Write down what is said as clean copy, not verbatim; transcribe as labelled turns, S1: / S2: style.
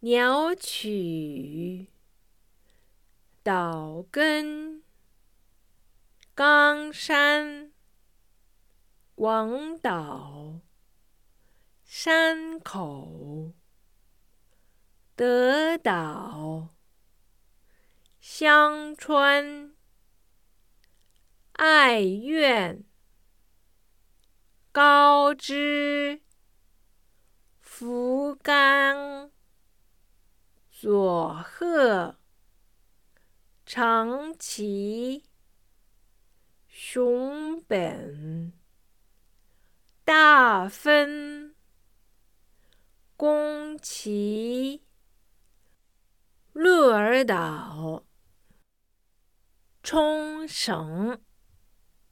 S1: 鸟取岛根冈山王岛山口德岛香川爱苑高知福冈佐贺长崎熊本大分宫崎鹿儿岛冲绳